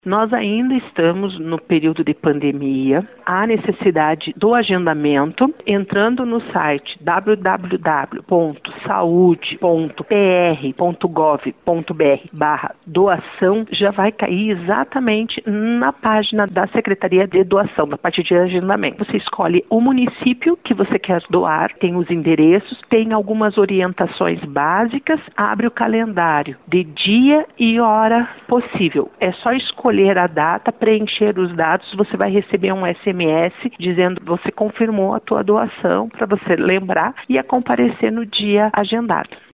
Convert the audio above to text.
Nós ainda estamos no período de pandemia, há necessidade do agendamento, entrando no site www.saude.pr.gov.br/doação, já vai cair exatamente na página da Secretaria de Doação, na parte de agendamento. Você escolhe o município que você quer doar, tem os endereços, tem algumas orientações básicas, abre o calendário de dia e hora possível. É só escolher a data, preencher os dados, você vai receber um SMS dizendo que você confirmou a tua doação para você lembrar e a comparecer no dia agendado.